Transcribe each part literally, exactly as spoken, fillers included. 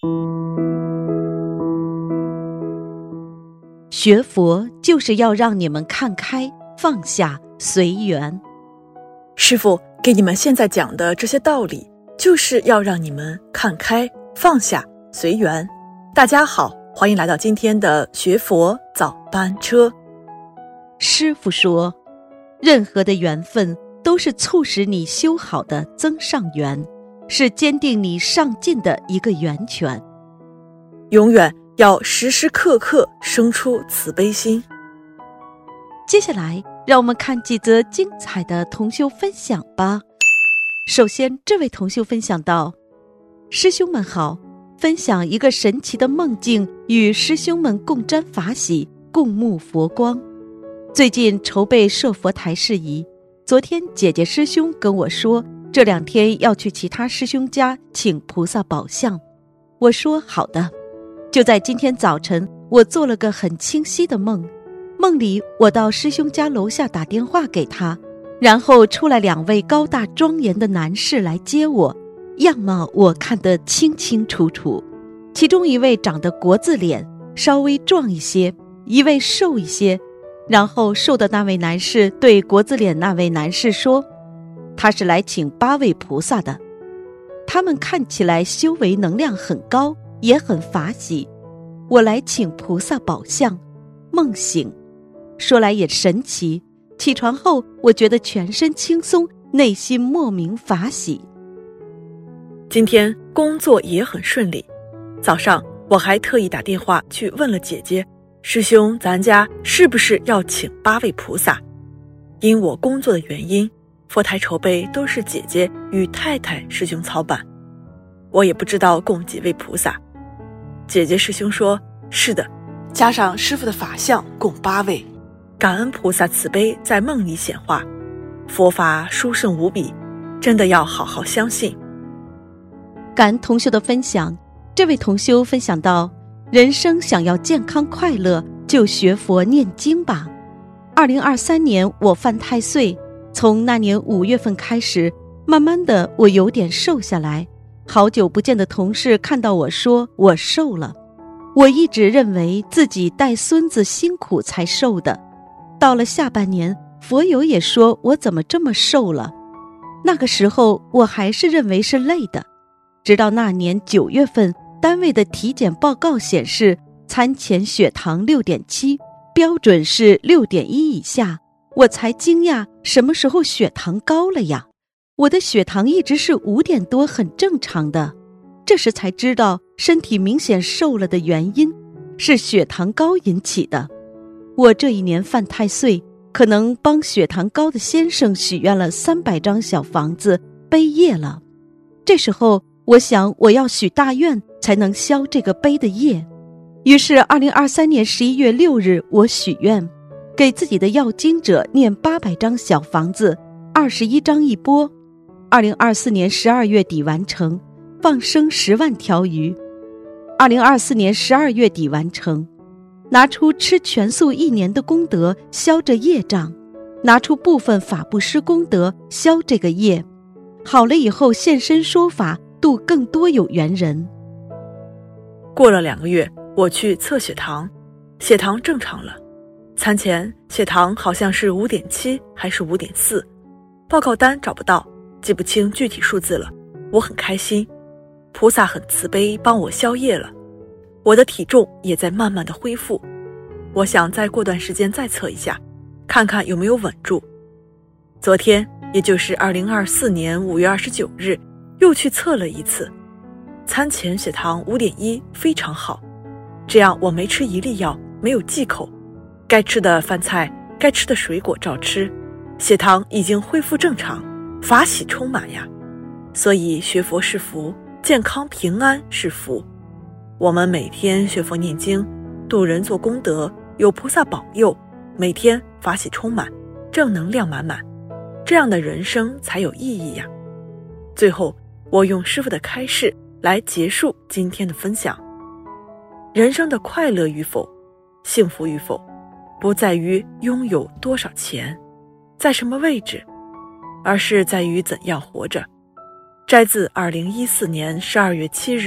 学佛就是要让你们看开、放下、随缘。 师父给你们现在讲的这些道理，就是要让你们看开、放下、随缘。大家好，欢迎来到今天的学佛早班车。 师父说，任何的缘分都是促使你修好的增上缘，是坚定你上进的一个源泉。 永远要时时刻刻生出慈悲心。 接下来让我们看几则精彩的同修分享吧。首先，这位同修分享到，师兄们好，分享一个神奇的梦境，与师兄们共沾法喜，共沐佛光。最近筹备设佛台事宜，昨天姐姐师兄跟我说，这两天要去其他师兄家请菩萨宝相。我说好的。就在今天早晨，我做了个很清晰的梦，梦里我到师兄家楼下打电话给他，然后出来两位高大庄严的男士来接我，样貌我看得清清楚楚。其中一位长得国字脸，稍微壮一些，一位瘦一些。然后瘦的那位男士对国字脸那位男士说，他是来请八位菩萨的，他们看起来修为能量很高，也很法喜，我来请菩萨宝相。梦醒，说来也神奇，起床后我觉得全身轻松，内心莫名法喜。 今天工作也很顺利，早上我还特意打电话去问了姐姐，师兄咱家是不是要请八位菩萨？因我工作的原因，佛台筹备都是姐姐与太太师兄操办，我也不知道供几位菩萨。姐姐师兄说，是的，加上师父的法相共八位。感恩菩萨慈悲在梦里显化，佛法殊胜无比，真的要好好相信。 感恩同修的分享，这位同修分享到，人生想要健康快乐，就学佛念经吧。二零二三年我犯太岁，从那年五月份开始，慢慢的我有点瘦下来。好久不见的同事看到我说我瘦了，我一直认为自己带孙子辛苦才瘦的。到了下半年，佛友也说我怎么这么瘦了，那个时候我还是认为是累的。直到那年九月份，单位的体检报告显示餐前血糖 六点七， 标准是 六点一 以下，我才惊讶什么时候血糖高了呀？我的血糖一直是五点多，很正常的。这时才知道身体明显瘦了的原因是血糖高引起的。我这一年犯太岁，可能帮血糖高的先生许愿了三百张小房子，背业了。这时候我想我要许大愿才能消这个背的业。于是二零二三年十一月六日我许愿，给自己的要经者念八百张小房子，二十一张一波。二零二四年十二月底完成，放生十万条鱼。二零二四年十二月底完成，拿出吃全素一年的功德消这业障，拿出部分法布施功德消这个业。好了以后现身说法，度更多有缘人。 过了两个月，我去测血糖，血糖正常了。餐前血糖好像是 五点七 还是 五点四， 报告单找不到，记不清具体数字了。我很开心，菩萨很慈悲，帮我消业了。我的体重也在慢慢的恢复，我想再过段时间再测一下，看看有没有稳住。昨天也就是二零二四年五月二十九日又去测了一次，餐前血糖 五点一 非常好，这样我没吃一粒药，没有忌口，该吃的饭菜该吃的水果照吃，血糖已经恢复正常，法喜充满呀。所以学佛是福，健康平安是福。我们每天学佛念经，度人做功德，有菩萨保佑，每天法喜充满，正能量满满，这样的人生才有意义呀。最后我用师父的开示来结束今天的分享。人生的快乐与否，幸福与否，不在于拥有多少钱，在什么位置，而是在于怎样活着。摘自二零一四年十二月七日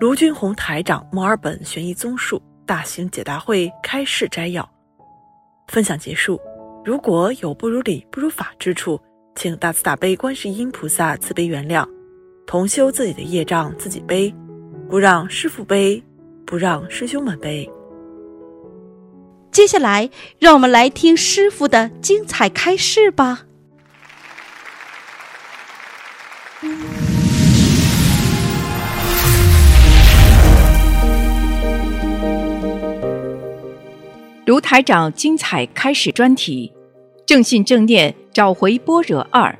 卢军红台长墨尔本悬疑综述大型解答会开示摘要。分享结束，如果有不如理不如法之处，请大慈大悲观世音菩萨慈悲原谅，同修自己的业障自己背，不让师父背，不让师兄们背。 接下来让我们来听师父的精彩开示吧。 卢台长精彩开始专题，正信正念找回般若二。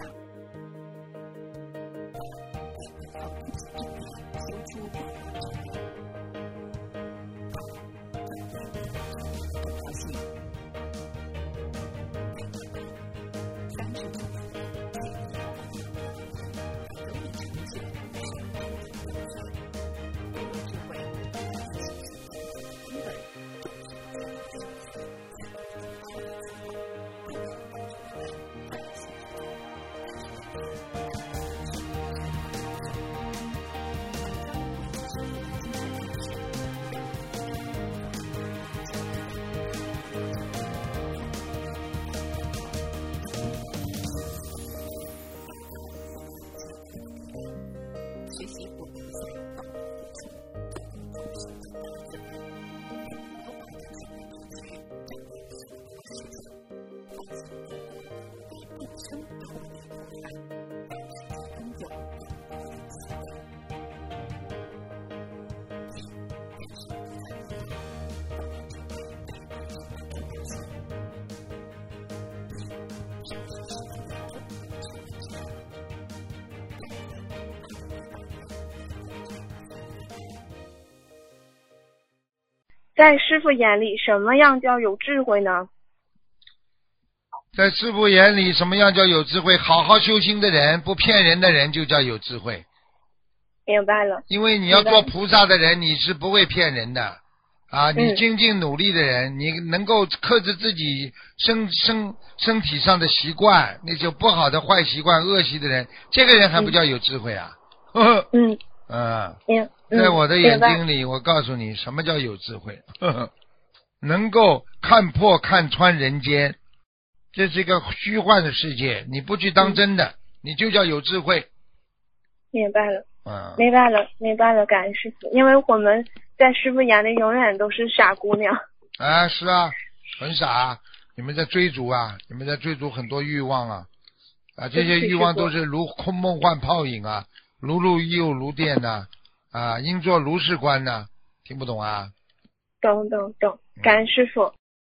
在师父眼里，什么样叫有智慧呢？ 在师父眼里，什么样叫有智慧？好好修心的人，不骗人的人，就叫有智慧。 明白了。 因为你要做菩萨的人，你是不会骗人的啊！你嗯精进努力的人，你能够克制自己身身身体上的习惯，那些不好的坏习惯、恶习的人，这个人还不叫有智慧啊？呵呵嗯嗯。 明在我的眼明白睛里，我告诉你，什么叫有智慧？呵呵，能够看破看穿人间，这是一个虚幻的世界，你不去当真的， 嗯你就叫有智慧。 明白了， 嗯， 明白了，明白了，感恩师父。因为我们在师父眼里永远都是傻姑娘。 啊，是啊，很傻，你们在追逐啊，你们在追逐很多欲望啊，啊，这些欲望都是如空梦幻泡影啊，如露亦如电呐、啊，啊，应作如是观呐、啊，听不懂啊？ 懂懂懂，感恩师父。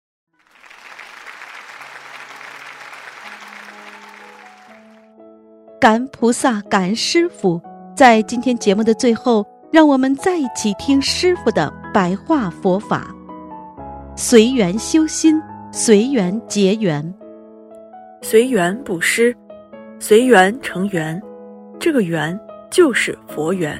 感恩菩萨，感恩师父。在今天节目的最后，让我们再一起听师父的白话佛法：随缘修心，随缘结缘。 随缘布施，随缘成缘，这个缘就是佛缘。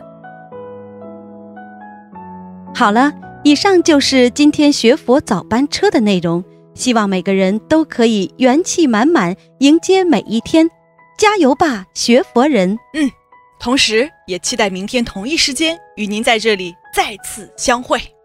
好了，以上就是今天学佛早班车的内容，希望每个人都可以元气满满迎接每一天，加油吧，学佛人！ 嗯，同时也期待明天同一时间与您在这里再次相会。